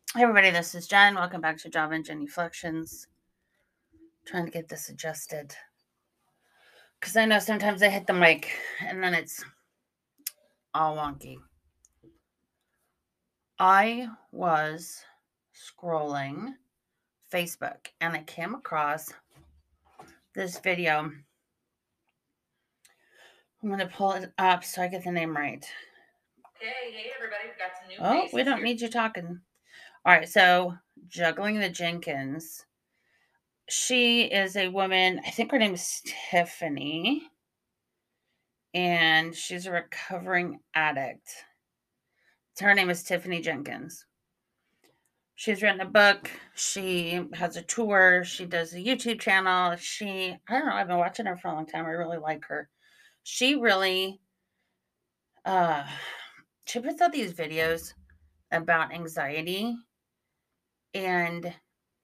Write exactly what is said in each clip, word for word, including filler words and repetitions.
Hey everybody, this is Jen. Welcome back to Java and Jenny Flections. Trying to get this adjusted. Because I know sometimes I hit the mic and then it's all wonky. I was scrolling Facebook and I came across this video. I'm going to pull it up so I get the name right. Okay, hey everybody, we've got some new Oh, faces we don't here. need you talking. All right, so Juggling the Jenkins. She is a woman, I think her name is Tiffany, and she's a recovering addict. Her name is Tiffany Jenkins. She's written a book. She has a tour. She does a YouTube channel. She, I don't know, I've been watching her for a long time. I really like her. She really, uh, she puts out these videos about anxiety and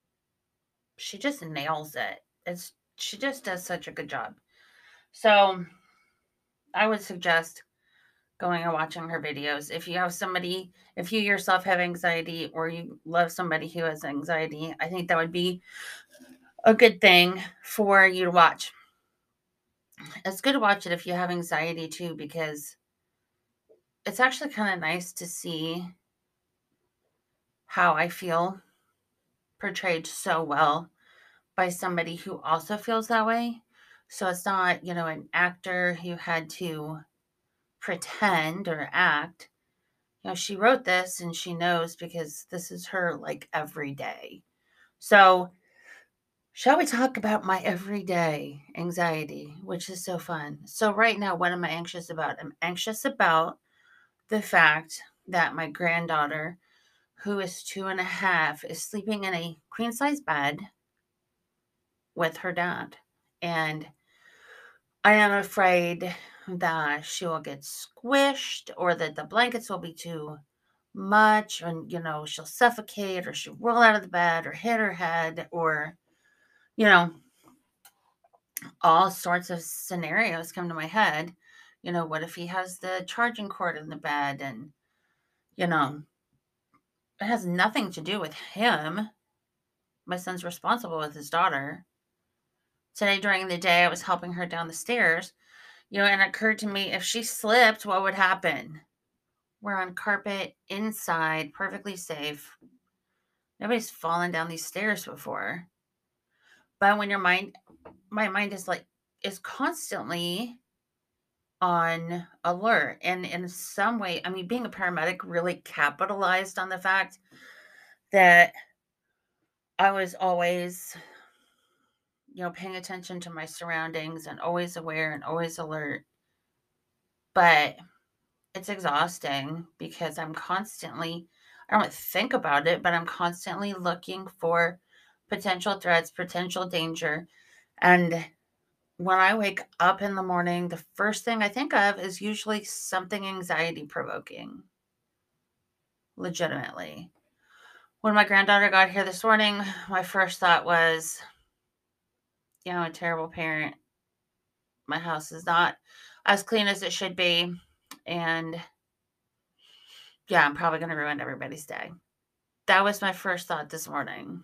she just nails it. It's, she just does such a good job. So I would suggest going and watching her videos. If you have somebody, if you yourself have anxiety or you love somebody who has anxiety, I think that would be a good thing for you to watch. It's good to watch it if you have anxiety too, because it's actually kind of nice to see how I feel portrayed so well by somebody who also feels that way. So it's not, you know, an actor who had to pretend or act. You know, she wrote this and she knows because this is her like every day. So, shall we talk about my everyday anxiety, which is so fun? So, right now, what am I anxious about? I'm anxious about the fact that my granddaughter, who is two and a half, is sleeping in a queen size bed with her dad. And I am afraid that she will get squished or that the blankets will be too much and, you know, she'll suffocate or she'll roll out of the bed or hit her head or, you know, all sorts of scenarios come to my head. You know, what if he has the charging cord in the bed and, you know, it has nothing to do with him. My son's responsible with his daughter. Today during the day, I was helping her down the stairs, you know, and it occurred to me if she slipped, what would happen? We're on carpet inside, perfectly safe. Nobody's fallen down these stairs before. But when your mind, my mind is like, is constantly on alert. And in some way, I mean, being a paramedic really capitalized on the fact that I was always, you know, paying attention to my surroundings and always aware and always alert. But it's exhausting because I'm constantly, I don't think about it, but I'm constantly looking for potential threats, potential danger. And when I wake up in the morning, the first thing I think of is usually something anxiety provoking, legitimately. When my granddaughter got here this morning, my first thought was, you know, a terrible parent. My house is not as clean as it should be. And yeah, I'm probably going to ruin everybody's day. That was my first thought this morning.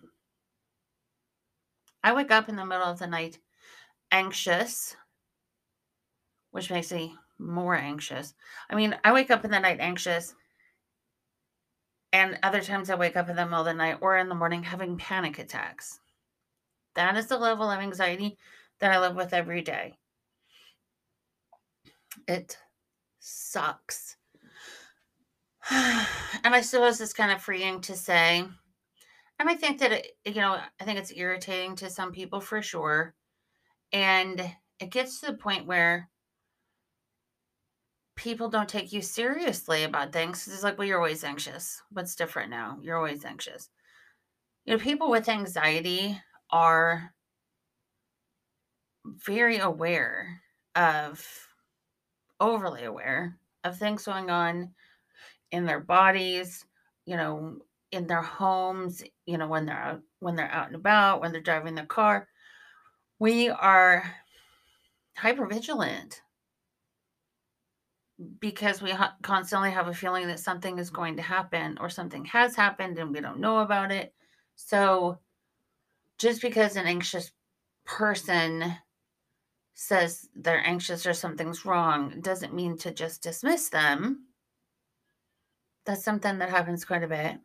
I wake up in the middle of the night anxious, which makes me more anxious. I mean, I wake up in the night anxious, and other times I wake up in the middle of the night or in the morning having panic attacks. That is the level of anxiety that I live with every day. It sucks. And I suppose it's kind of freeing to say. And I think that, it, you know, I think it's irritating to some people for sure. And it gets to the point where people don't take you seriously about things. It's like, well, you're always anxious. What's different now? You're always anxious. You know, people with anxiety are very aware of, overly aware of things going on in their bodies, you know, in their homes, you know, when they're out, when they're out and about, when they're driving their car. We are hyper vigilant. because we ha- constantly have a feeling that something is going to happen or something has happened and we don't know about it. So just because an anxious person says they're anxious or something's wrong doesn't mean to just dismiss them. That's something that happens quite a bit,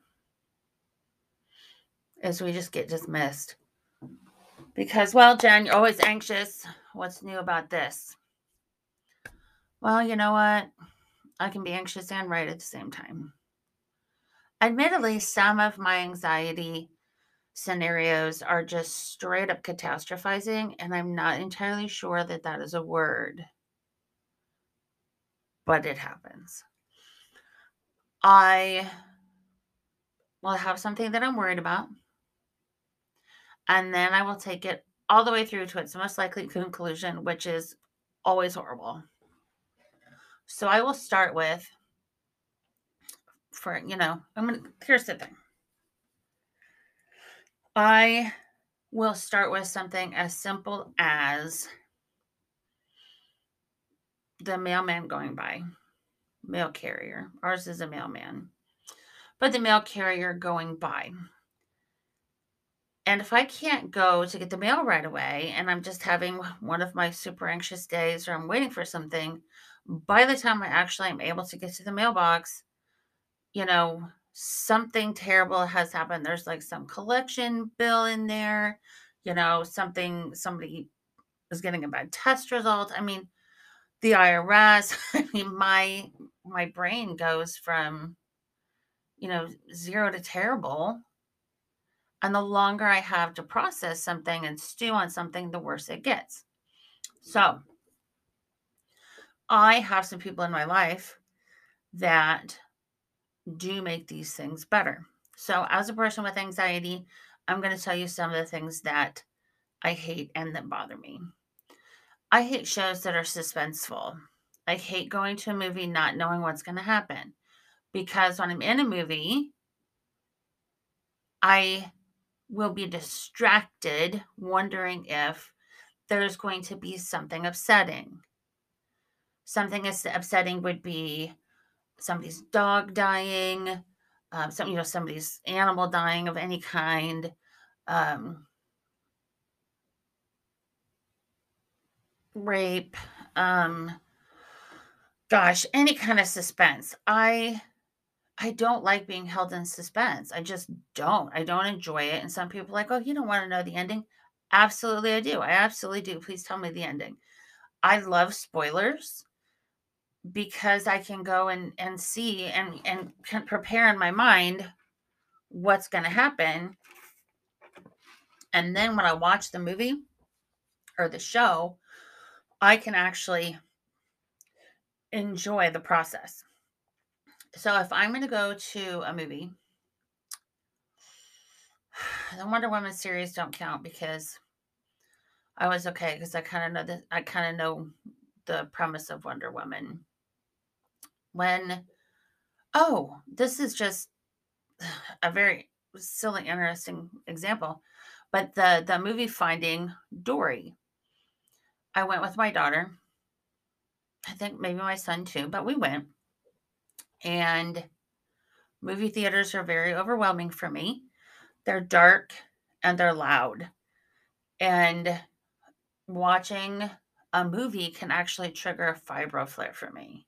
is we just get dismissed. Because, well, Jen, you're always anxious. What's new about this? Well, you know what? I can be anxious and right at the same time. Admittedly, some of my anxiety scenarios are just straight up catastrophizing, and I'm not entirely sure that that is a word, but it happens. I will have something that I'm worried about, and then I will take it all the way through to its most likely conclusion, which is always horrible. So I will start with, for, you know, I'm going to, here's the thing. I will start with something as simple as the mailman going by, mail carrier. Ours is a mailman, but the mail carrier going by. And if I can't go to get the mail right away and I'm just having one of my super anxious days or I'm waiting for something, by the time I actually am able to get to the mailbox, you know, something terrible has happened. There's like some collection bill in there, you know, something, somebody is getting a bad test result. I mean, the I R S, I mean, my my brain goes from, you know, zero to terrible. And the longer I have to process something and stew on something, the worse it gets. So I have some people in my life that do make these things better. So as a person with anxiety, I'm going to tell you some of the things that I hate and that bother me. I hate shows that are suspenseful. I hate going to a movie not knowing what's going to happen, because when I'm in a movie, I will be distracted wondering if there's going to be something upsetting. Something as upsetting would be somebody's dog dying, um, some, you know, somebody's animal dying of any kind, um, rape, um, gosh, any kind of suspense. I I don't like being held in suspense. I just don't. I don't enjoy it. And some people are like, oh, you don't want to know the ending. Absolutely, I do. I absolutely do. Please tell me the ending. I love spoilers because I can go and, and see and, and can prepare in my mind what's going to happen. And then when I watch the movie or the show, I can actually enjoy the process. So if I'm going to go to a movie, the Wonder Woman series don't count because I was okay because I kind of know that I kind of know the premise of Wonder Woman. When oh, this is just a very silly, interesting example, but the the movie Finding Dory. I went with my daughter. I think maybe my son too, but we went. And movie theaters are very overwhelming for me. They're dark and they're loud. And watching a movie can actually trigger a fibro flare for me,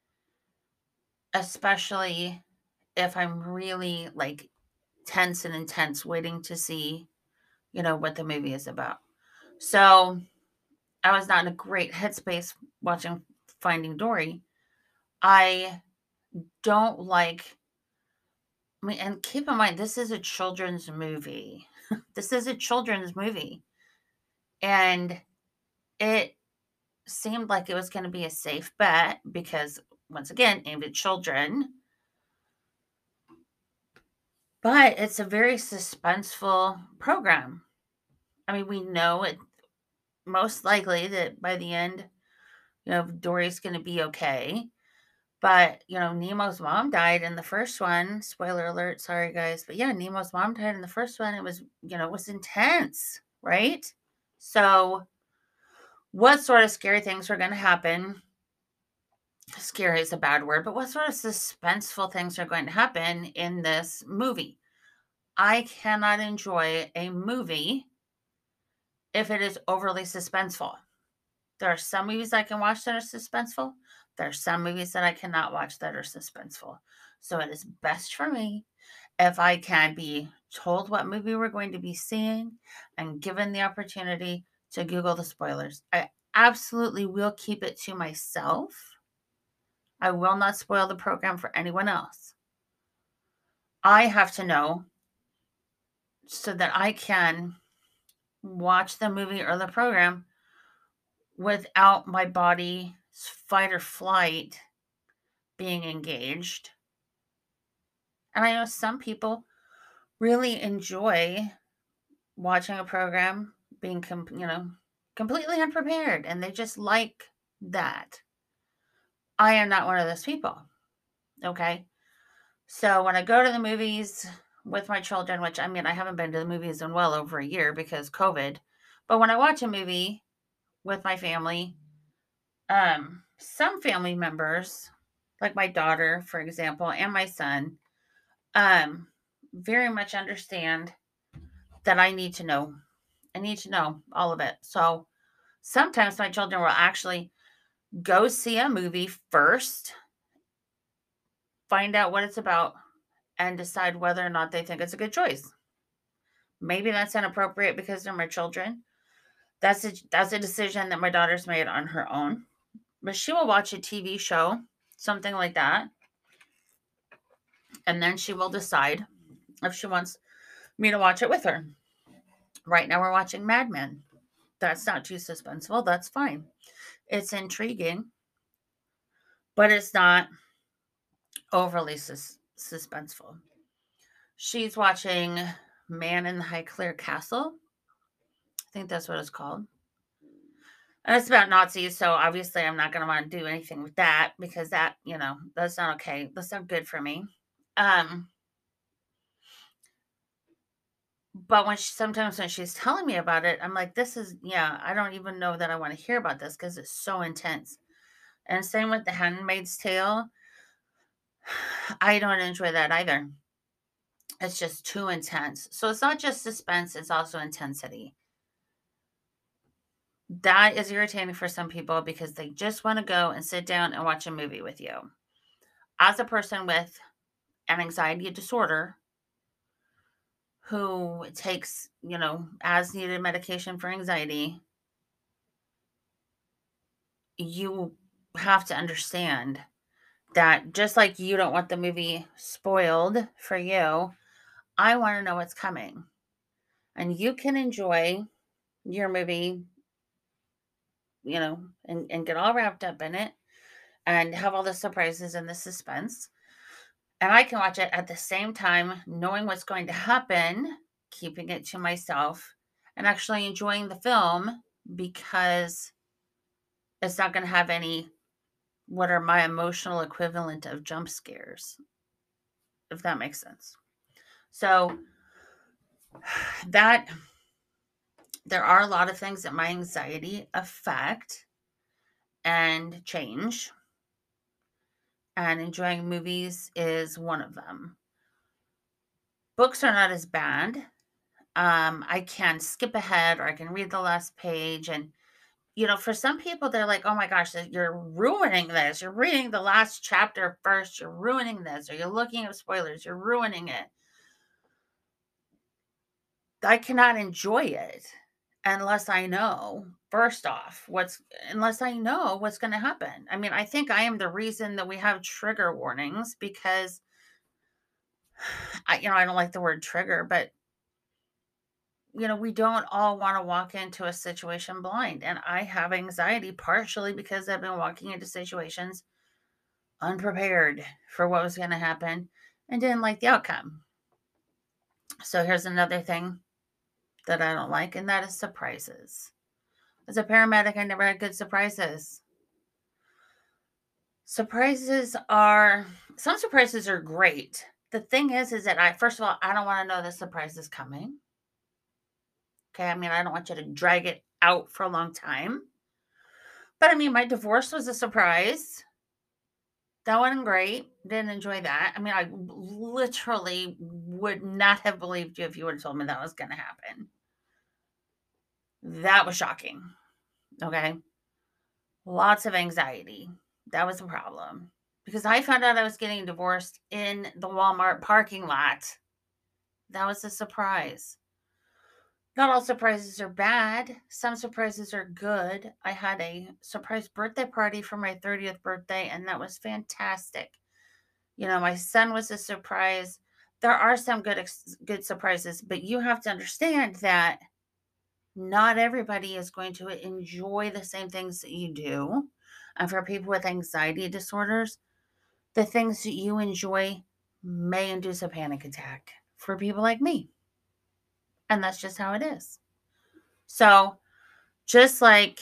especially if I'm really like tense and intense waiting to see, you know, what the movie is about. So I was not in a great headspace watching Finding Dory. I don't like, I mean, and keep in mind, this is a children's movie. This is a children's movie. And it seemed like it was going to be a safe bet because, once again, aimed at children. But it's a very suspenseful program. I mean, we know it most likely that by the end, you know, Dory's going to be okay. But, you know, Nemo's mom died in the first one. Spoiler alert, sorry guys. But yeah, Nemo's mom died in the first one. It was, you know, it was intense, right? So, what sort of scary things were going to happen? scary is a bad word, but what sort of suspenseful things are going to happen in this movie? I cannot enjoy a movie if it is overly suspenseful. There are some movies I can watch that are suspenseful. There are some movies that I cannot watch that are suspenseful. So it is best for me if I can be told what movie we're going to be seeing and given the opportunity to Google the spoilers. I absolutely will keep it to myself. I will not spoil the program for anyone else. I have to know so that I can watch the movie or the program without my body's fight or flight being engaged. And I know some people really enjoy watching a program being, com- you know, completely unprepared, and they just like that. I am not one of those people. Okay. So when I go to the movies with my children, which I mean, I haven't been to the movies in well over a year because COVID, but when I watch a movie with my family, um, some family members, like my daughter, for example, and my son, um, very much understand that I need to know. I need to know all of it. So sometimes my children will actually go see a movie first, find out what it's about, and decide whether or not they think it's a good choice. Maybe that's inappropriate because they're my children. That's a, that's a decision that my daughter's made on her own. But she will watch a T V show, something like that, and then she will decide if she wants me to watch it with her. Right now, we're watching Mad Men. That's not too suspenseful. That's fine. It's intriguing, but it's not overly sus- suspenseful. She's watching Man in the Highclere Castle. I think that's what it's called. And it's about Nazis, so obviously I'm not going to want to do anything with that because that, you know, that's not okay. That's not good for me. Um, but when she, sometimes when she's telling me about it, I'm like, this is, yeah, I don't even know that I want to hear about this because it's so intense. And same with The Handmaid's Tale. I don't enjoy that either. It's just too intense. So it's not just suspense, it's also intensity. That is irritating for some people because they just want to go and sit down and watch a movie with you. As a person with an anxiety disorder who takes, you know, as needed medication for anxiety, you have to understand that just like you don't want the movie spoiled for you, I want to know what's coming. And you can enjoy your movie, you know, and, and get all wrapped up in it and have all the surprises and the suspense. And I can watch it at the same time, knowing what's going to happen, keeping it to myself, and actually enjoying the film because it's not going to have any what are my emotional equivalent of jump scares, if that makes sense. So that there are a lot of things that my anxiety affect and change, and enjoying movies is one of them. Books are not as bad. Um, I can skip ahead or I can read the last page. And, you know, for some people, they're like, oh my gosh, you're ruining this. You're reading the last chapter first. You're ruining this. Or you're looking at spoilers. You're ruining it. I cannot enjoy it unless I know, first off, what's, unless I know what's going to happen. I mean, I think I am the reason that we have trigger warnings because I, you know, I don't like the word trigger, but you know, we don't all want to walk into a situation blind. And I have anxiety partially because I've been walking into situations unprepared for what was going to happen and didn't like the outcome. So here's another thing that I don't like, and that is surprises. As a paramedic, I never had good surprises. Surprises are, some surprises are great. The thing is, is that I, first of all, I don't want to know the surprise is coming. Okay. I mean, I don't want you to drag it out for a long time. But I mean, my divorce was a surprise. That wasn't great. Didn't enjoy that. I mean, I literally would not have believed you if you would have told me that was going to happen. That was shocking. Okay. Lots of anxiety. That was a problem because I found out I was getting divorced in the Walmart parking lot. That was a surprise. Not all surprises are bad. Some surprises are good. I had a surprise birthday party for my thirtieth birthday, and that was fantastic. You know, my son was a surprise. There are some good ex- good surprises, but you have to understand that not everybody is going to enjoy the same things that you do. And for people with anxiety disorders, the things that you enjoy may induce a panic attack for people like me. And that's just how it is. So, just like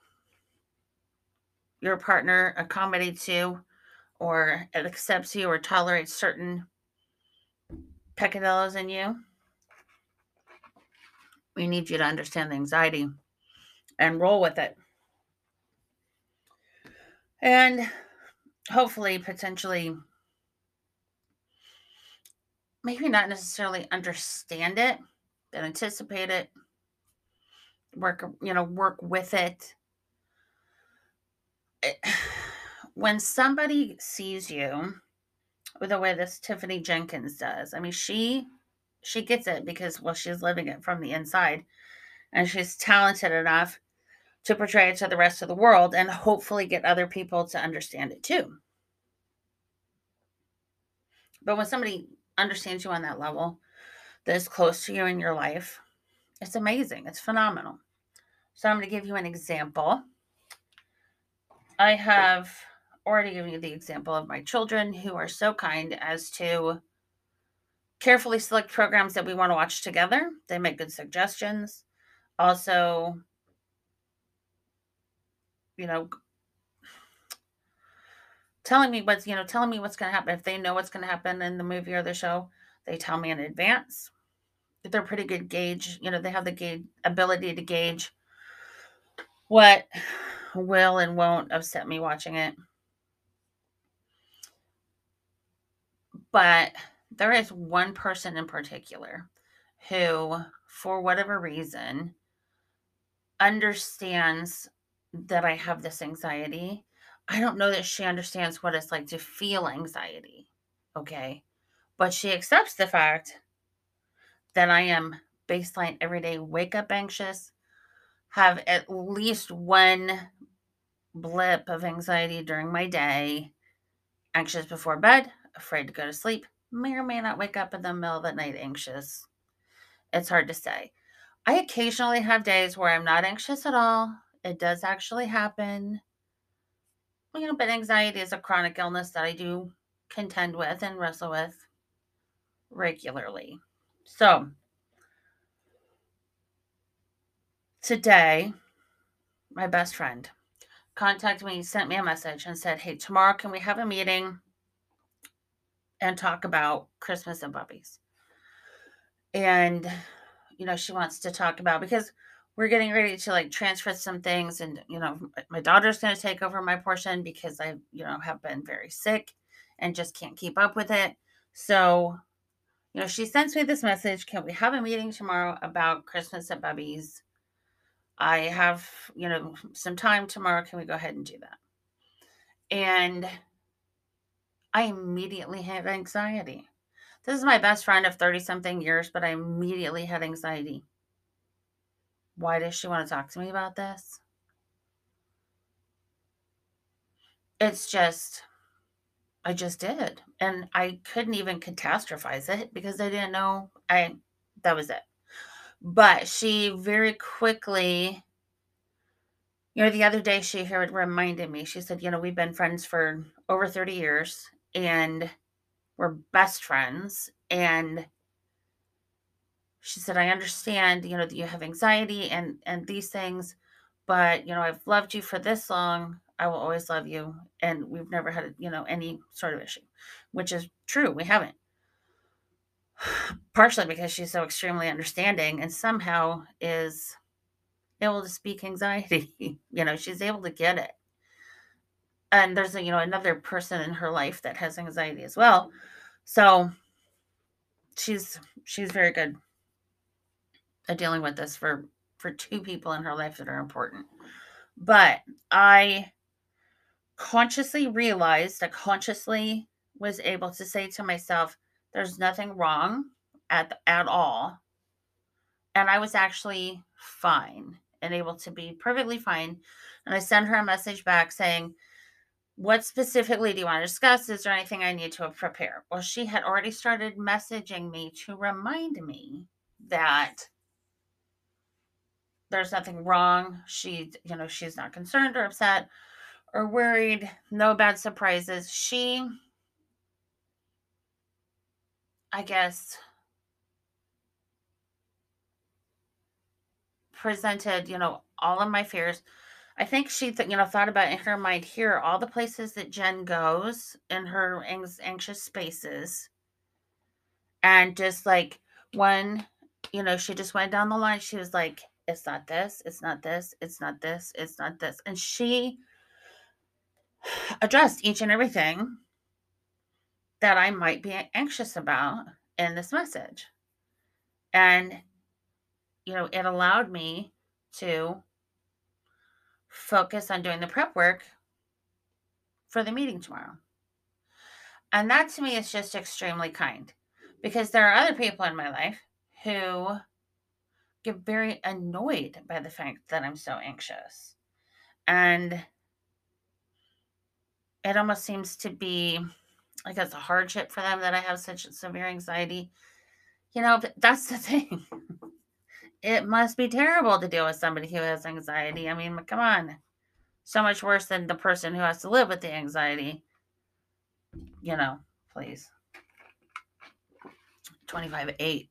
your partner accommodates you or accepts you or tolerates certain peccadillos in you, we need you to understand the anxiety and roll with it. And hopefully, potentially, maybe not necessarily understand it, but anticipate it, work, you know, work with it. it when somebody sees you the way this Tiffany Jenkins does, I mean, she she gets it because, well, she's living it from the inside, and she's talented enough to portray it to the rest of the world and hopefully get other people to understand it too. But when somebody understands you on that level, that is close to you in your life, it's amazing. It's phenomenal. So I'm going to give you an example. I have already given you the example of my children who are so kind as to carefully select programs that we want to watch together. They make good suggestions. Also, you know, telling me what's, you know, telling me what's going to happen. If they know what's going to happen in the movie or the show, they tell me in advance. They're pretty good gauge. You know, they have the gauge ability to gauge what will and won't upset me watching it. But there is one person in particular who, for whatever reason, understands that I have this anxiety. I don't know that she understands what it's like to feel anxiety. Okay. But she accepts the fact that I am baseline everyday wake up anxious, have at least one blip of anxiety during my day, anxious before bed, afraid to go to sleep, may or may not wake up in the middle of the night anxious. It's hard to say. I occasionally have days where I'm not anxious at all. It does actually happen. You know, but anxiety is a chronic illness that I do contend with and wrestle with regularly. So, today, my best friend contacted me, sent me a message, and said, "Hey, tomorrow can we have a meeting and talk about Christmas and puppies?" And, you know, she wants to talk about because we're getting ready to like transfer some things, and you know, my daughter's going to take over my portion because I, you know, have been very sick and just can't keep up with it. So, you know, she sends me this message, "Can we have a meeting tomorrow about Christmas at Bubby's? I have, you know, some time tomorrow. Can we go ahead and do that?" And I immediately had anxiety. This is my best friend of thirty something years, but I immediately had anxiety. Why does she want to talk to me about this? It's just, I just did. And I couldn't even catastrophize it because I didn't know I, that was it. But she very quickly, you know, the other day she here reminded me, she said, "You know, we've been friends for over thirty years and we're best friends." And she said, "I understand, you know, that you have anxiety and and these things, but you know, I've loved you for this long. I will always love you, and we've never had, you know, any sort of issue," which is true. We haven't. Partially because she's so extremely understanding and somehow is able to speak anxiety. You know, she's able to get it. and there's a, you know, another person in her life that has anxiety as well. So she's she's very good at dealing with this for for two people in her life that are important. But I consciously realized, I consciously was able to say to myself, there's nothing wrong at at all. And I was actually fine and able to be perfectly fine. And I sent her a message back saying, what specifically do you want to discuss? Is there anything I need to prepare? Well, she had already started messaging me to remind me that there's nothing wrong. She, you know, she's not concerned or upset or worried. No bad surprises. She, I guess, presented, you know, all of my fears. I think she, th- you know, thought about in her mind, here are all the places that Jen goes in her anx- anxious spaces. And just like when, you know, she just went down the line, she was like, it's not this, it's not this, it's not this, it's not this. And she addressed each and everything that I might be anxious about in this message. And, you know, it allowed me to focus on doing the prep work for the meeting tomorrow. And that to me is just extremely kind, because there are other people in my life who get very annoyed by the fact that I'm so anxious. And it almost seems to be like it's a hardship for them that I have such severe anxiety. You know, that's the thing. It must be terrible to deal with somebody who has anxiety. I mean, come on. So much worse than the person who has to live with the anxiety. You know, please. twenty-five eight.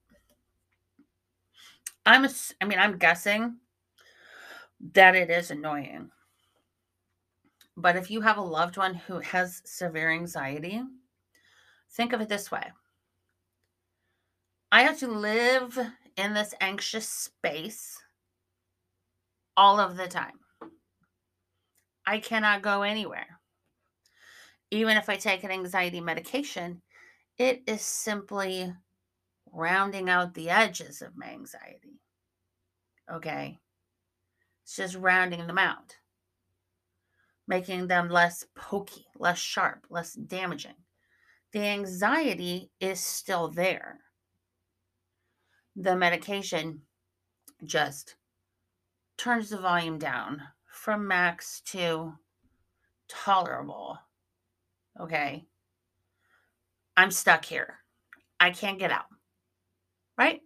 I'm, I mean, I'm guessing that it is annoying. But if you have a loved one who has severe anxiety, think of it this way. I have to live in this anxious space all of the time. I cannot go anywhere. Even if I take an anxiety medication, it is simply rounding out the edges of my anxiety. Okay? It's just rounding them out, making them less pokey, less sharp, less damaging. The anxiety is still there. The medication just turns the volume down from max to tolerable. Okay? I'm stuck here. I can't get out. Right?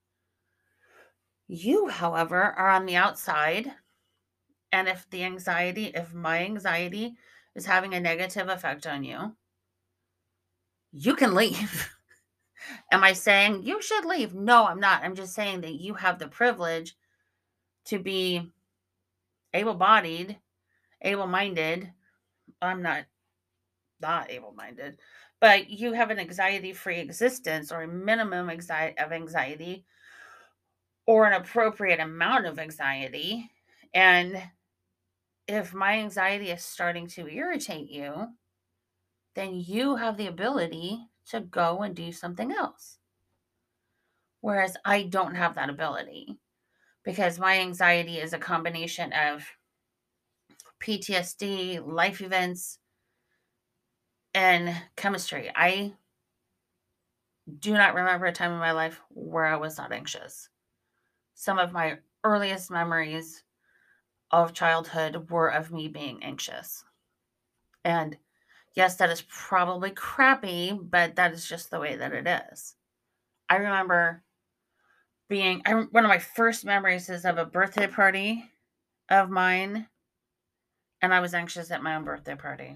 You, however, are on the outside. And if the anxiety, if my anxiety is having a negative effect on you, you can leave. Am I saying you should leave? No, I'm not. I'm just saying that you have the privilege to be able bodied, able minded. I'm not not able minded, but you have an anxiety free existence, or a minimum anxiety of anxiety, or an appropriate amount of anxiety. And if my anxiety is starting to irritate you, then you have the ability to go and do something else. Whereas I don't have that ability, because my anxiety is a combination of P T S D, life events, and chemistry. I do not remember a time in my life where I was not anxious. Some of my earliest memories of childhood were of me being anxious. And yes, that is probably crappy, but that is just the way that it is. I remember being, I, one of my first memories is of a birthday party of mine, and I was anxious at my own birthday party.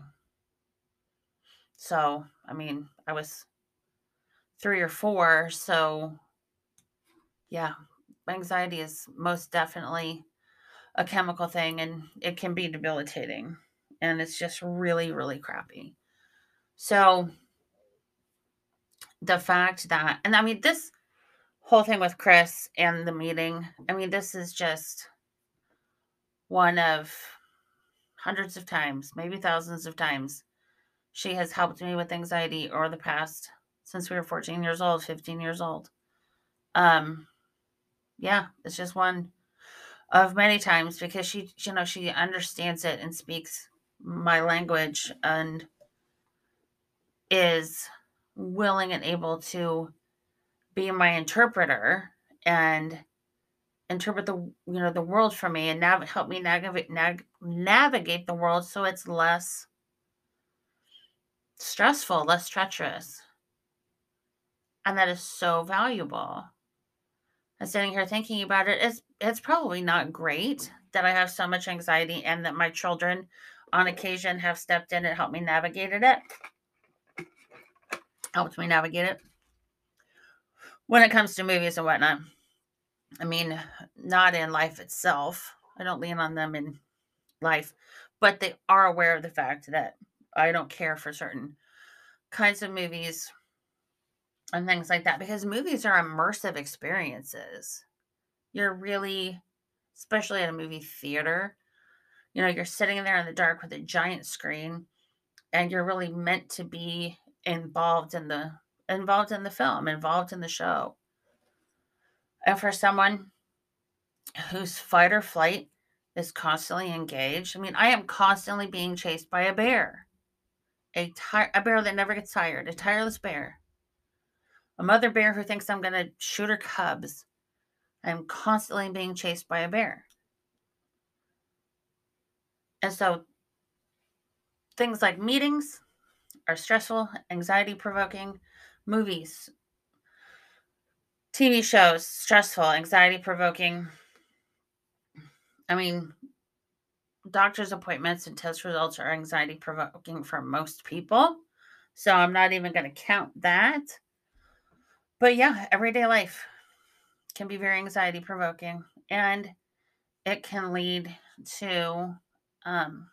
So, I mean, I was three or four, so yeah, anxiety is most definitely a chemical thing, and it can be debilitating, and it's just really, really crappy. So, the fact that, and I mean, this whole thing with Chris and the meeting, I mean, this is just one of hundreds of times, maybe thousands of times. She has helped me with anxiety over the past since we were fourteen years old, fifteen years old. Um, yeah, it's just one of many times because she, you know, she understands it and speaks my language and is willing and able to be my interpreter and interpret the you know the world for me and nav- help me navigate nag- navigate the world so it's less stressful, less treacherous, and that is so valuable. And sitting here thinking about it, it's it's probably not great that I have so much anxiety and that my children, on occasion, have stepped in and helped me navigate it. Helped me navigate it when it comes to movies and whatnot. I mean, not in life itself. I don't lean on them in life, but they are aware of the fact that I don't care for certain kinds of movies and things like that because movies are immersive experiences. You're really, especially at a movie theater, you know, you're sitting there in the dark with a giant screen and you're really meant to be involved in the involved in the film, involved in the show. And for someone whose fight or flight is constantly engaged, I mean, I am constantly being chased by a bear. A, ti- a bear that never gets tired, a tireless bear. A mother bear who thinks I'm going to shoot her cubs. I'm constantly being chased by a bear. And so things like meetings are stressful, anxiety provoking. Movies, T V shows, stressful, anxiety provoking. I mean, doctor's appointments and test results are anxiety provoking for most people. So I'm not even going to count that. But yeah, everyday life can be very anxiety provoking and it can lead to um,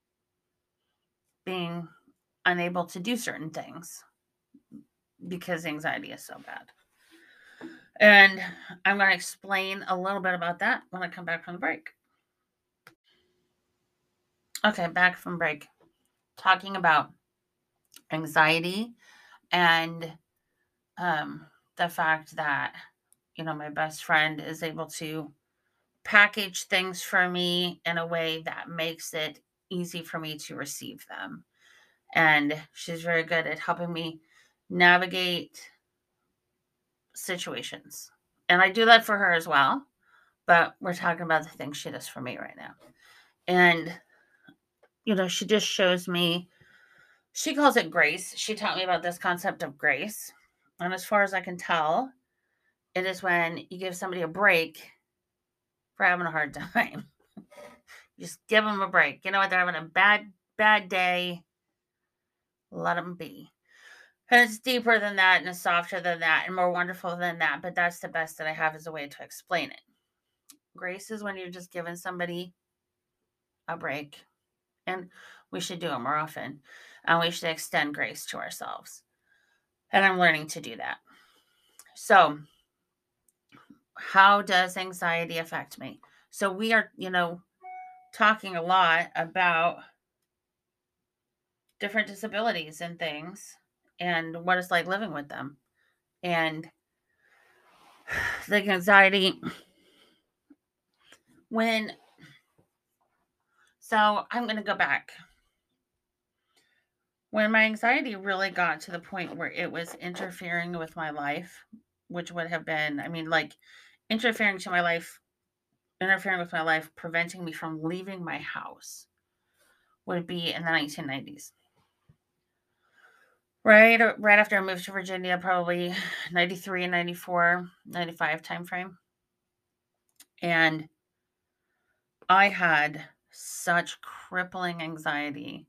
being unable to do certain things because anxiety is so bad. And I'm going to explain a little bit about that when I come back from the break. Okay, back from break. Talking about anxiety and um, the fact that, you know, my best friend is able to package things for me in a way that makes it easy for me to receive them. And she's very good at helping me navigate situations. And I do that for her as well, but we're talking about the things she does for me right now. And, you know, she just shows me, she calls it grace. She taught me about this concept of grace. And as far as I can tell, it is when you give somebody a break for having a hard time. Just give them a break. You know what? They're having a bad, bad day. Let them be. And it's deeper than that and it's softer than that and more wonderful than that. But that's the best that I have as a way to explain it. Grace is when you're just giving somebody a break. And we should do it more often. And we should extend grace to ourselves. And I'm learning to do that. So, how does anxiety affect me? So, we are, you know, talking a lot about different disabilities and things and what it's like living with them. And the anxiety when so I'm going to go back. When my anxiety really got to the point where it was interfering with my life, which would have been, I mean, like interfering to my life, interfering with my life, preventing me from leaving my house, would be in the nineteen nineties. Right, right after I moved to Virginia, probably ninety-three and ninety-four, ninety-five timeframe. And I had such crippling anxiety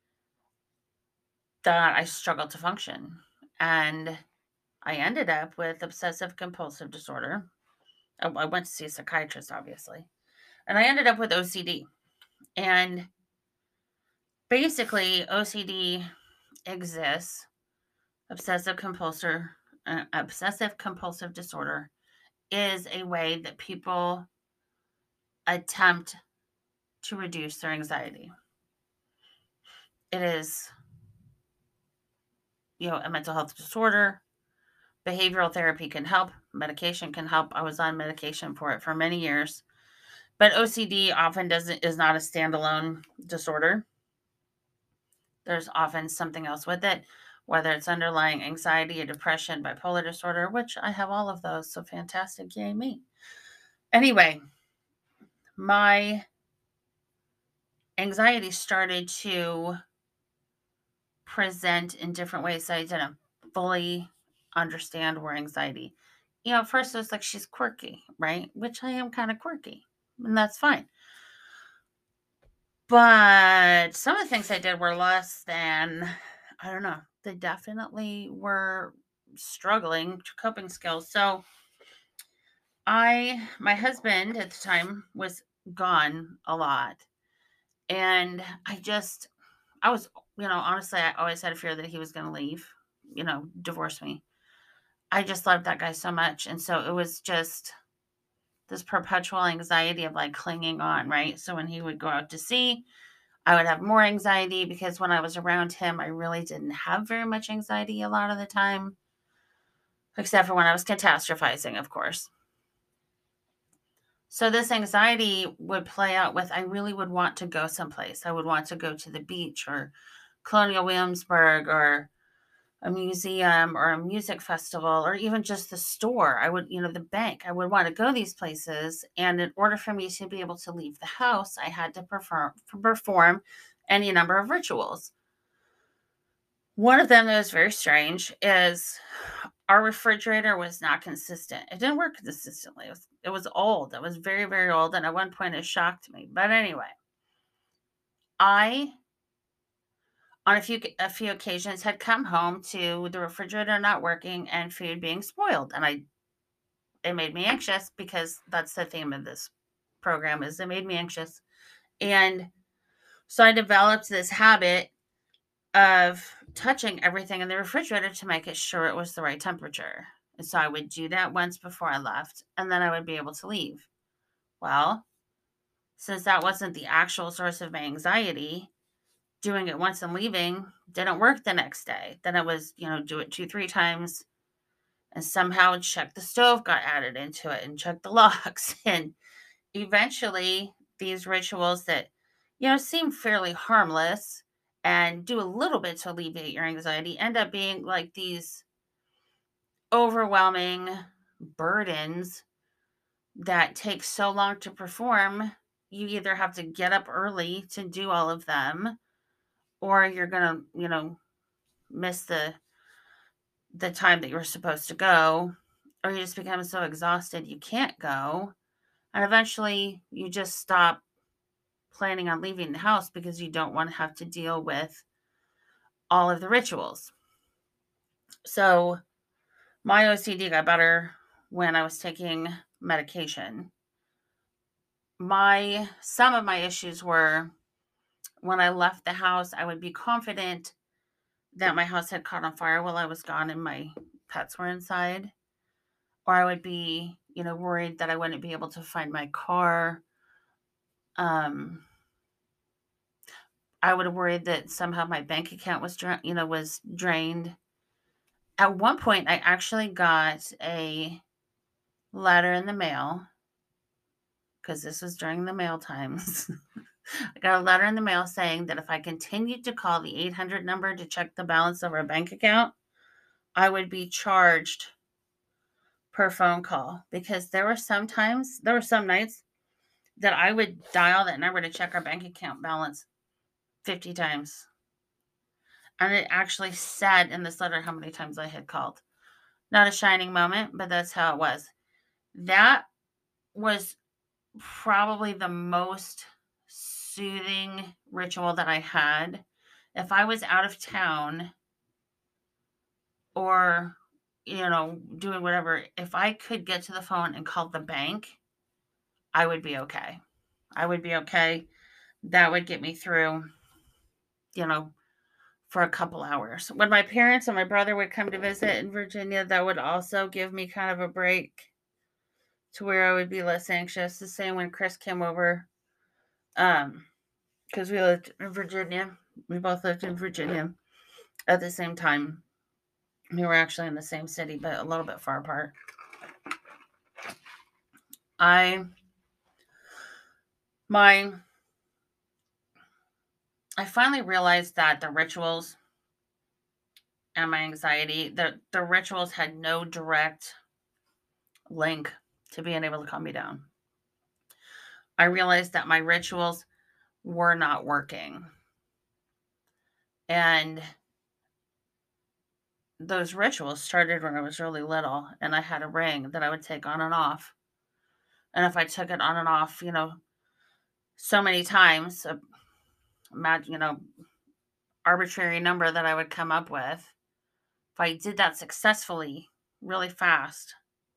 that I struggled to function. And I ended up with obsessive compulsive disorder. I I went to see a psychiatrist, obviously. And I ended up with O C D. And basically, O C D exists, obsessive compulsive, uh, obsessive compulsive disorder is a way that people attempt to reduce their anxiety. it is, you know, a mental health disorder. Behavioral therapy can help, medication can help. I was on medication for it for many years. But O C D often doesn't is not a standalone disorder. There's often something else with it, whether it's underlying anxiety or depression, bipolar disorder, which I have all of those. So fantastic, yay me. Anyway, my anxiety started to present in different ways. I didn't fully understand where anxiety. You know, at first it was like she's quirky, right? Which I am kind of quirky, and that's fine. But some of the things I did were less than, I don't know, they definitely were struggling to coping skills. So I, my husband at the time was gone a lot. And I just, I was, you know, honestly, I always had a fear that he was going to leave, you know, divorce me. I just loved that guy so much. And so it was just this perpetual anxiety of like clinging on, right? So when he would go out to sea, I would have more anxiety because when I was around him, I really didn't have very much anxiety a lot of the time, except for when I was catastrophizing, of course. So this anxiety would play out with I really would want to go someplace. I would want to go to the beach or Colonial Williamsburg or a museum or a music festival or even just the store. I would, you know, the bank. I would want to go these places. And in order for me to be able to leave the house, I had to perform, perform any number of rituals. One of them that was very strange is our refrigerator was not consistent. It didn't work consistently. It was, it was old. It was very, very old. And at one point it shocked me. But anyway, I on a few a few occasions had come home to the refrigerator not working and food being spoiled. And I it made me anxious because that's the theme of this program is it made me anxious. And so I developed this habit of touching everything in the refrigerator to make it sure it was the right temperature. And so I would do that once before I left, and then I would be able to leave. Well, since that wasn't the actual source of my anxiety, doing it once and leaving didn't work the next day. Then it was, you know, do it two, three times and somehow check the stove got added into it and check the locks. And eventually these rituals that, you know, seem fairly harmless and do a little bit to alleviate your anxiety end up being like these overwhelming burdens that take so long to perform. You either have to get up early to do all of them or you're going to, you know, miss the the time that you're supposed to go, or you just become so exhausted you can't go. And eventually you just stop planning on leaving the house because you don't want to have to deal with all of the rituals. So my O C D got better when I was taking medication. My some of my issues were when I left the house, I would be confident that my house had caught on fire while I was gone and my pets were inside. Or I would be, you know, worried that I wouldn't be able to find my car. Um, I would have worried that somehow my bank account was, dra- you know, was drained. At one point, I actually got a letter in the mail because this was during the mail times. I got a letter in the mail saying that if I continued to call the eight hundred number to check the balance of our bank account, I would be charged per phone call because there were some times, there were some nights that I would dial that number to check our bank account balance fifty times. And it actually said in this letter how many times I had called. Not a shining moment, but that's how it was. That was probably the most soothing ritual that I had. If I was out of town or, you know, doing whatever, if I could get to the phone and call the bank, I would be okay. I would be okay. That would get me through, you know, for a couple hours. When my parents and my brother would come to visit in Virginia, that would also give me kind of a break to where I would be less anxious. The same when Chris came over, um, because we lived in Virginia. We both lived in Virginia at the same time. We were actually in the same city, but a little bit far apart. I my I finally realized that the rituals and my anxiety, the the rituals had no direct link to being able to calm me down. I realized that my rituals were not working. And those rituals started when I was really little, and I had a ring that I would take on and off. And if I took it on and off, you know, so many times, uh, imagine, you know, arbitrary number that I would come up with, if I did that successfully, really fast,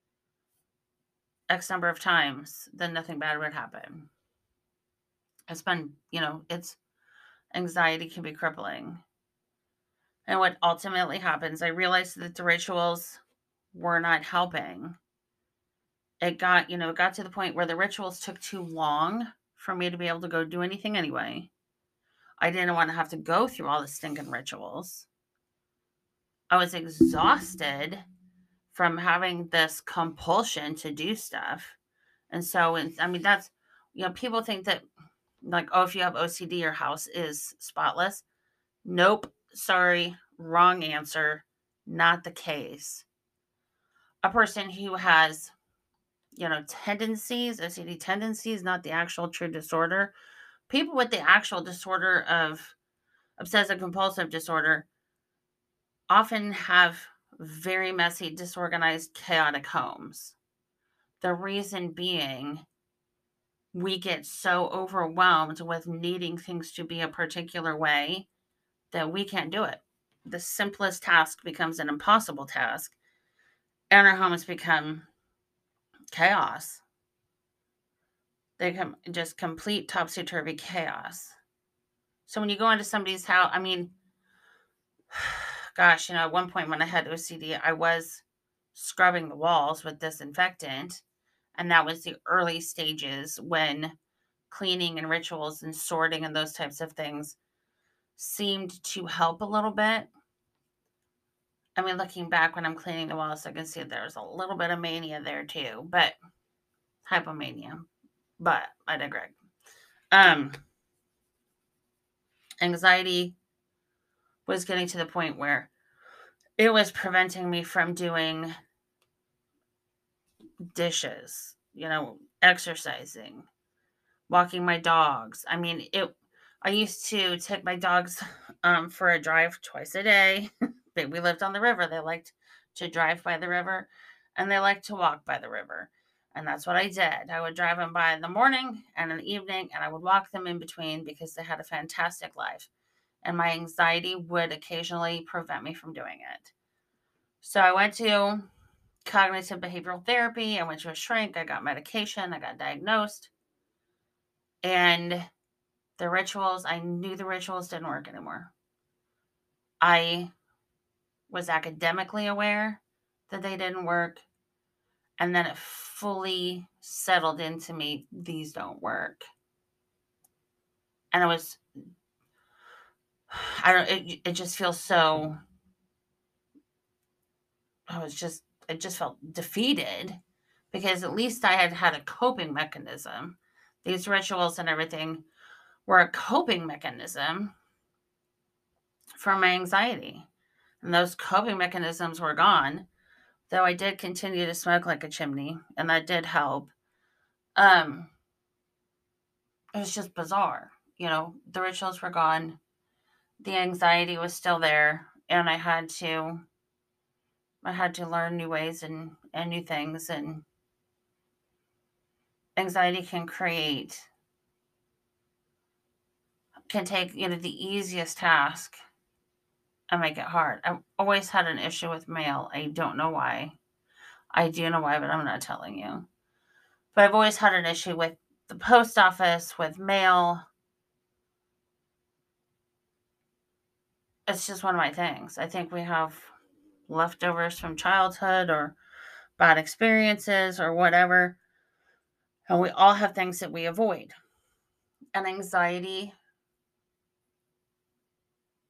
X number of times, then nothing bad would happen. It's been, you know, it's anxiety can be crippling. And what ultimately happens, I realized that the rituals were not helping. It got, you know, it got to the point where the rituals took too long for me to be able to go do anything anyway. I didn't want to have to go through all the stinking rituals. I was exhausted from having this compulsion to do stuff. And so, it's, I mean, that's, you know, people think that, like, oh, if you have O C D, your house is spotless. Nope. Sorry. Wrong answer. Not the case. A person who has, you know, tendencies, O C D tendencies, not the actual true disorder. People with the actual disorder of obsessive compulsive disorder often have very messy, disorganized, chaotic homes. The reason being, we get so overwhelmed with needing things to be a particular way that we can't do it. The simplest task becomes an impossible task, and our homes become chaos. They come just complete topsy turvy chaos. So when you go into somebody's house, I mean, gosh, you know, at one point when I had O C D, I was scrubbing the walls with disinfectant. And that was the early stages when cleaning and rituals and sorting and those types of things seemed to help a little bit. I mean, looking back when I'm cleaning the walls, I can see there was a little bit of mania there too, but hypomania. But I digress. Um, anxiety was getting to the point where it was preventing me from doing dishes, you know, exercising, walking my dogs. I mean, it I used to take my dogs um, for a drive twice a day. They, we lived on the river. They liked to drive by the river and they liked to walk by the river. And that's what I did. I would drive them by in the morning and in the evening, and I would walk them in between because they had a fantastic life. And my anxiety would occasionally prevent me from doing it. So I went to cognitive behavioral therapy. I went to a shrink. I got medication. I got diagnosed. And the rituals, I knew the rituals didn't work anymore. I was academically aware that they didn't work. And then it fully settled into me, these don't work. And it was, I don't, it, it just feels so, I was just, it just felt defeated because at least I had had a coping mechanism. These rituals and everything were a coping mechanism for my anxiety. And those coping mechanisms were gone, though I did continue to smoke like a chimney, and that did help. Um, it was just bizarre. You know, the rituals were gone, the anxiety was still there, and I had to I had to learn new ways and, and new things. And anxiety can create can take, you know, the easiest task and make it hard. I've always had an issue with mail. I don't know why. I do know why, but I'm not telling you. But I've always had an issue with the post office, with mail. It's just one of my things. I think we have leftovers from childhood or bad experiences or whatever. And we all have things that we avoid. And anxiety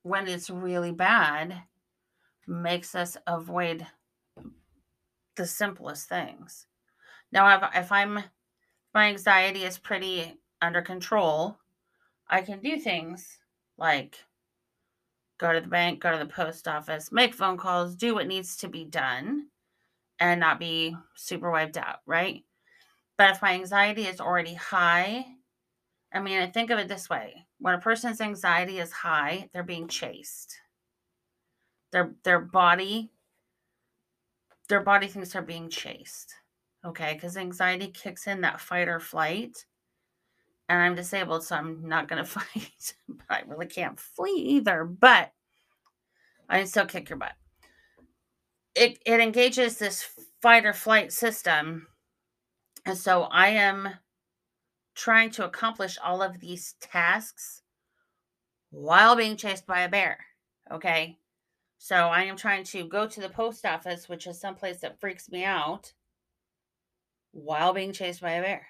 when it's really bad, makes us avoid the simplest things. Now, if, if I'm my anxiety is pretty under control, I can do things like go to the bank, go to the post office, make phone calls, do what needs to be done, and not be super wiped out, right? But if my anxiety is already high, I mean, I think of it this way. When a person's anxiety is high, they're being chased. Their their body, their body thinks they're being chased. Okay, because anxiety kicks in that fight or flight. And I'm disabled, so I'm not gonna fight. But I really can't flee either. But I can still kick your butt. It it engages this fight or flight system. And so I am trying to accomplish all of these tasks while being chased by a bear. Okay. So I am trying to go to the post office, which is someplace that freaks me out, while being chased by a bear.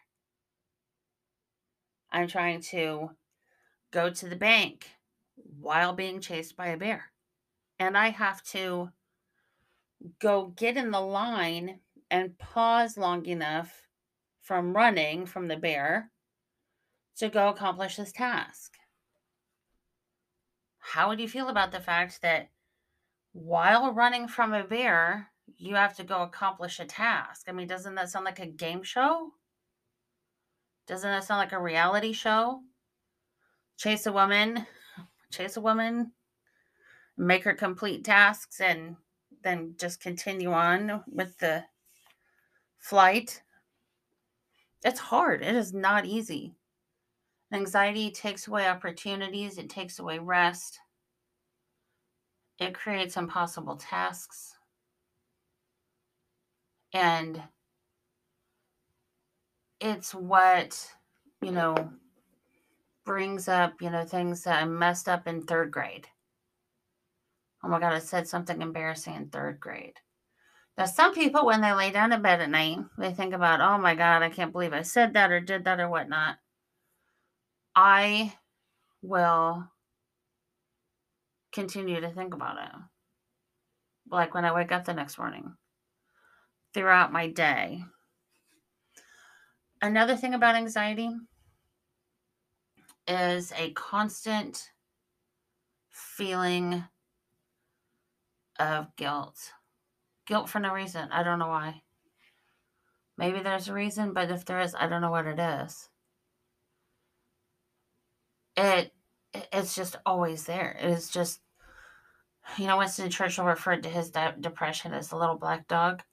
I'm trying to go to the bank while being chased by a bear. And I have to go get in the line and pause long enough from running from the bear to go accomplish this task. How would you feel about the fact that while running from a bear, you have to go accomplish a task? I mean, doesn't that sound like a game show? Doesn't that sound like a reality show? Chase a woman, chase a woman, make her complete tasks, and then just continue on with the flight. It's hard. It is not easy. Anxiety takes away opportunities, it takes away rest, it creates impossible tasks, and it's what, you know, brings up, you know, things that I messed up in third grade. Oh my God, I said something embarrassing in third grade. Now, some people, when they lay down in bed at night, they think about, oh my God, I can't believe I said that or did that or whatnot. I will continue to think about it. Like when I wake up the next morning, throughout my day. Another thing about anxiety is a constant feeling of guilt. Guilt for no reason. I don't know why. Maybe there's a reason, but if there is, I don't know what it is. It it's just always there. It is just, you know, Winston Churchill referred to his de- depression as the little black dog.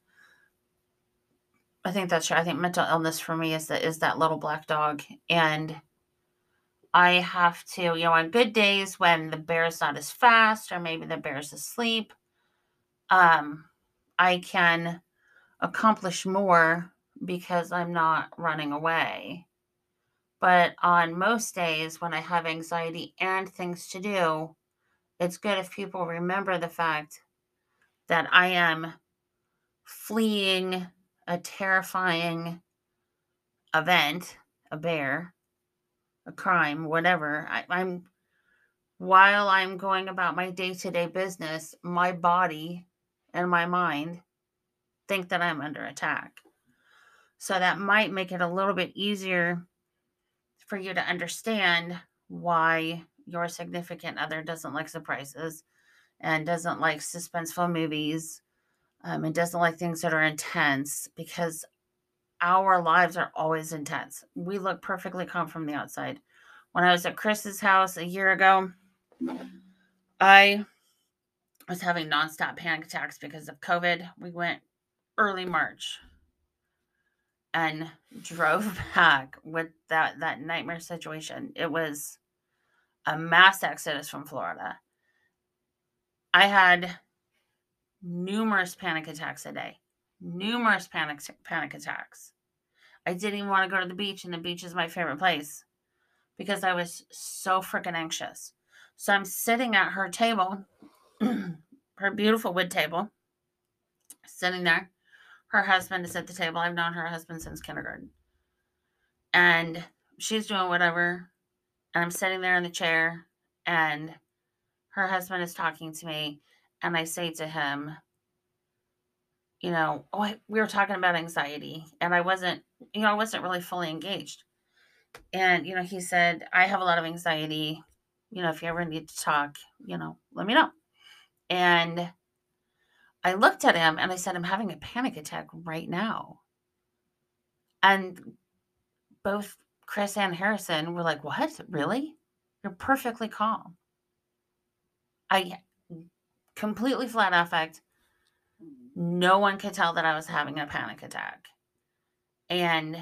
I think that's true. I think mental illness for me is that is that little black dog, and I have to, you know, on good days when the bear's not as fast or maybe the bear's asleep, um, I can accomplish more because I'm not running away. But on most days when I have anxiety and things to do, it's good if people remember the fact that I am fleeing a terrifying event, a bear, a crime, whatever. I, I'm while I'm going about my day-to-day business, my body and my mind think that I'm under attack. So that might make it a little bit easier for you to understand why your significant other doesn't like surprises and doesn't like suspenseful movies, um, and doesn't like things that are intense, because our lives are always intense. We look perfectly calm from the outside. When I was at Chris's house a year ago, I was having nonstop panic attacks because of COVID. We went early March and drove back with that that nightmare situation. It was a mass exodus from Florida. I had numerous panic attacks a day. Numerous panic panic attacks. I didn't even want to go to the beach, and the beach is my favorite place because I was so freaking anxious. So I'm sitting at her table, her beautiful wood table, sitting there. Her husband is at the table. I've known her husband since kindergarten. And she's doing whatever. And I'm sitting there in the chair. And her husband is talking to me, and I say to him, you know, oh, I, we were talking about anxiety, and I wasn't, you know, I wasn't really fully engaged. And, you know, he said, I have a lot of anxiety. You know, if you ever need to talk, you know, let me know. And I looked at him and I said, I'm having a panic attack right now. And both Chris and Harrison were like, what? Really? You're perfectly calm. I completely flat affect. No one could tell that I was having a panic attack. And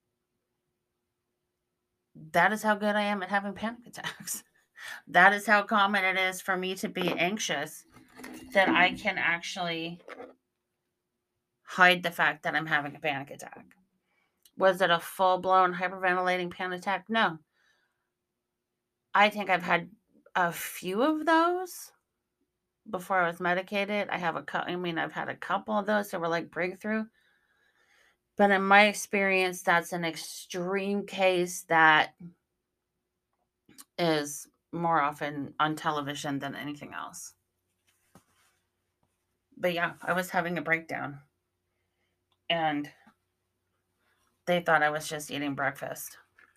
that is how good I am at having panic attacks. That is how common it is for me to be anxious, that I can actually hide the fact that I'm having a panic attack. Was it a full blown hyperventilating panic attack? No. I think I've had a few of those before I was medicated. I have a I mean, I've had a couple of those that were like breakthrough. But in my experience, that's an extreme case that is more often on television than anything else. But yeah, I was having a breakdown. And they thought I was just eating breakfast.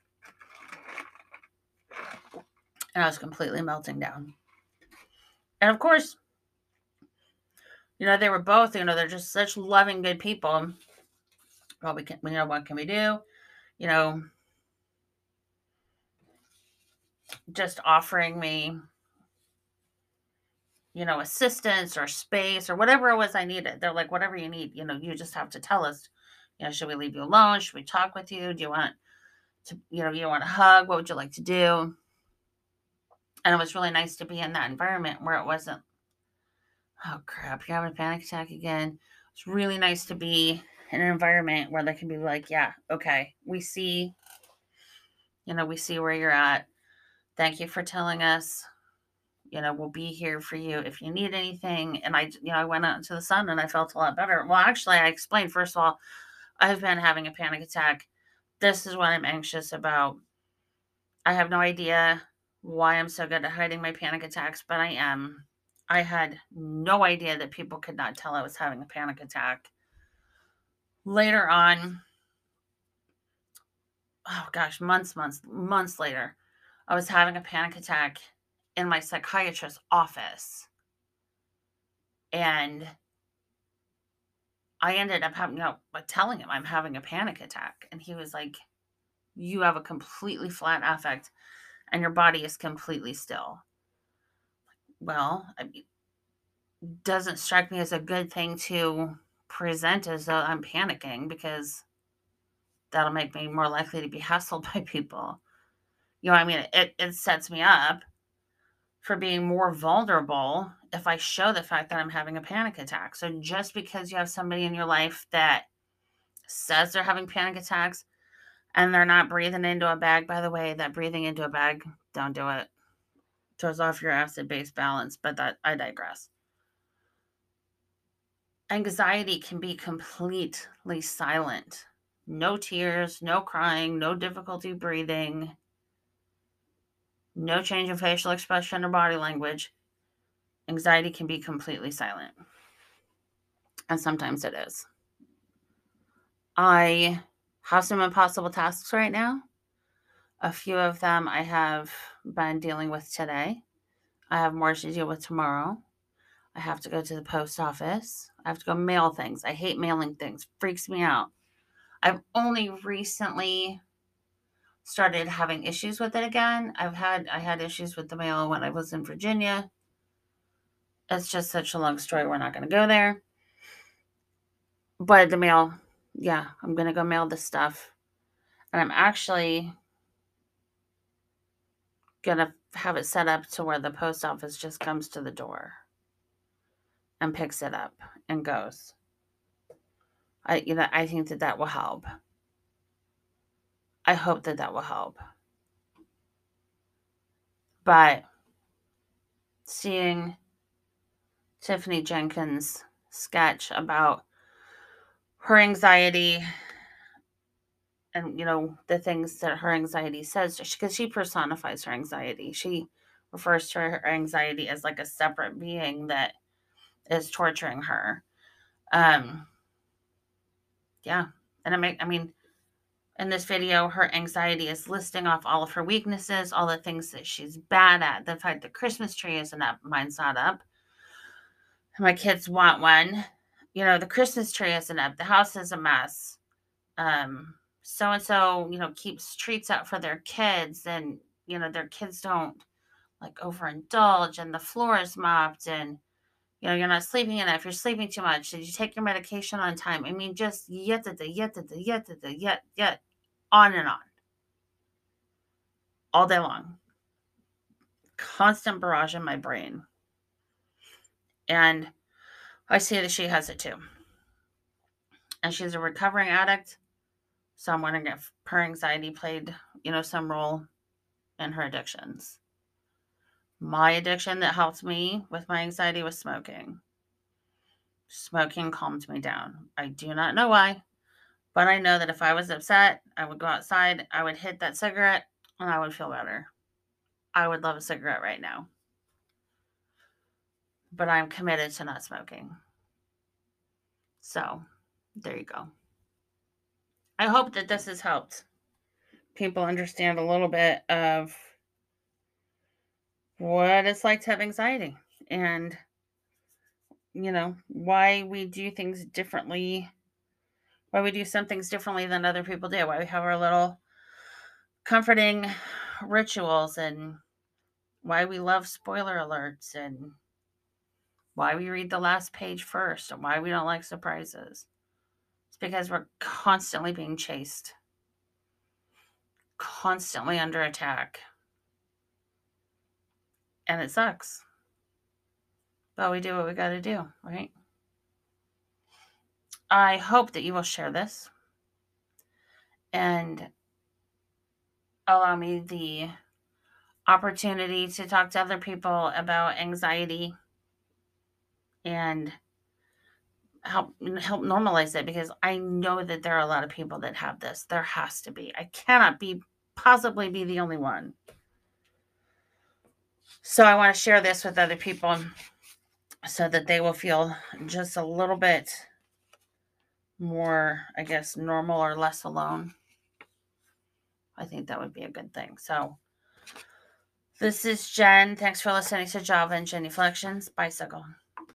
And I was completely melting down. And of course, you know, they were both, you know, they're just such loving, good people. Well, we can, you know, what can we do? You know, just offering me, you know, assistance or space or whatever it was I needed. They're like, whatever you need, you know, you just have to tell us, you know, should we leave you alone? Should we talk with you? Do you want to, you know, you want a hug? What would you like to do? And it was really nice to be in that environment where it wasn't, oh crap, you're having a panic attack again. It's really nice to be in an environment where they can be like, yeah, okay, we see, you know, we see where you're at. Thank you for telling us. You know, we'll be here for you if you need anything. And I, you know, I went out into the sun and I felt a lot better. Well, actually, I explained, first of all, I've been having a panic attack. This is what I'm anxious about. I have no idea why I'm so good at hiding my panic attacks, but I am. I had no idea that people could not tell I was having a panic attack. Later on, oh gosh, months, months, months later, I was having a panic attack in my psychiatrist's office. And I ended up having, you know, telling him I'm having a panic attack. And he was like, you have a completely flat affect and your body is completely still. Well, I mean, doesn't strike me as a good thing to present as though I'm panicking, because that'll make me more likely to be hassled by people. You know, I mean, it, it sets me up for being more vulnerable if I show the fact that I'm having a panic attack. So just because you have somebody in your life that says they're having panic attacks and they're not breathing into a bag, by the way, that breathing into a bag, don't do it. Throws off your acid-base balance, but that I digress. Anxiety can be completely silent. No tears, no crying, no difficulty breathing, no change in facial expression or body language. Anxiety can be completely silent. And sometimes it is. I have some impossible tasks right now. A few of them I have been dealing with today. I have more to deal with tomorrow. I have to go to the post office. I have to go mail things. I hate mailing things. Freaks me out. I've only recently started having issues with it again. I've had I had issues with the mail when I was in Virginia. It's just such a long story. We're not going to go there. But the mail, yeah, I'm going to go mail this stuff. And I'm actually going to have it set up to where the post office just comes to the door and picks it up and goes. I, you know, I think that that will help. I hope that that will help. But seeing Tiffany Jenkins' sketch about her anxiety and, you know, the things that her anxiety says, because she personifies her anxiety. She refers to her anxiety as like a separate being that is torturing her. Um, yeah. And I make, I mean, in this video, her anxiety is listing off all of her weaknesses, all the things that she's bad at. The fact the Christmas tree isn't up, mine's not up. My kids want one. You know, the Christmas tree isn't up. The house is a mess. Um, so and so, you know, keeps treats out for their kids, and you know, their kids don't like overindulge, and the floor is mopped, and you know, you're not sleeping enough. You're sleeping too much. Did you take your medication on time? I mean, just yet, yet, yet, yet, yet, yet, on and on, all day long. Constant barrage in my brain. And I see that she has it too. And she's a recovering addict. So I'm wondering if her anxiety played, you know, some role in her addictions. My addiction that helped me with my anxiety was smoking. Smoking calmed me down. I do not know why, but I know that if I was upset, I would go outside, I would hit that cigarette, and I would feel better. I would love a cigarette right now. But I'm committed to not smoking. So, there you go. I hope that this has helped people understand a little bit of what it's like to have anxiety and, you know, why we do things differently, why we do some things differently than other people do, why we have our little comforting rituals, and why we love spoiler alerts, and why we read the last page first, and why we don't like surprises. It's because we're constantly being chased, constantly under attack. And it sucks. But we do what we got to do, right? I hope that you will share this and allow me the opportunity to talk to other people about anxiety and help help normalize it, because I know that there are a lot of people that have this. There has to be. I cannot be possibly be the only one. So I want to share this with other people so that they will feel just a little bit more, I guess, normal or less alone. I think that would be a good thing. So this is Jen. Thanks for listening to Java and Genuflections. Bicycle.